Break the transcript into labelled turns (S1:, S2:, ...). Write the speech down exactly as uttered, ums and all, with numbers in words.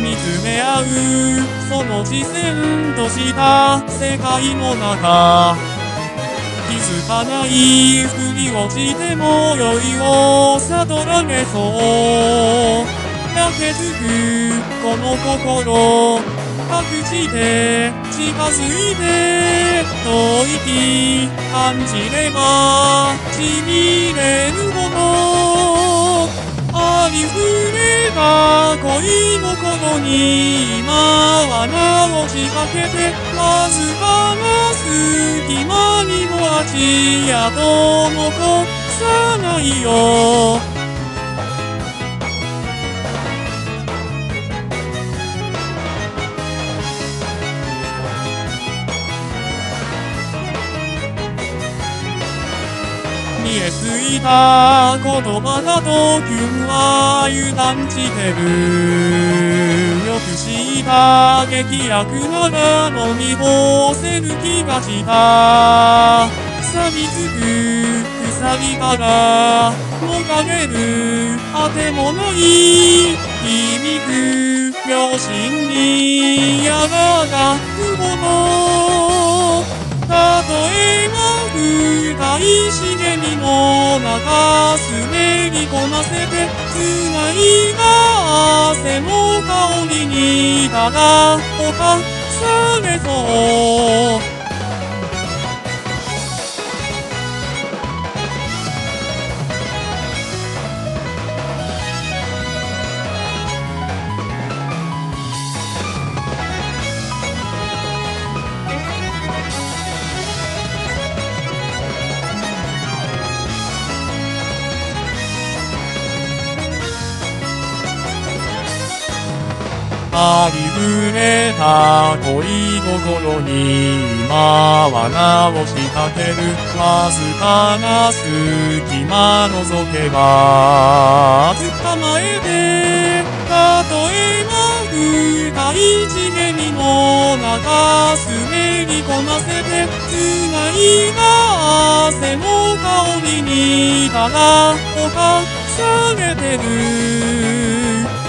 S1: 見つめ合うその視線とした世界の中、気づかないふりをしても酔いを悟られそうだけづくこの心、隠して近づいて遠い気感じればちぎれるもの、ありふれた恋心に今は名を仕掛けて、わずかな隙間にも足跡残さないよ。見えすいた言葉だとキュンは油断してる。よく知った劇薬なら飲み干せる気がした。錆びつく鎖から逃れるあてもない響く両親にやらがくもの、たとえば深い茂みの中滑りこなせて、繋いだ汗も香りにただ侵されそう。ありふれた恋心に今は名を仕掛ける。わずかな隙間覗けば捕まえて、たとえば深い茂みの中滑りこなせて、繋いだ汗も香りにただ侵されてる。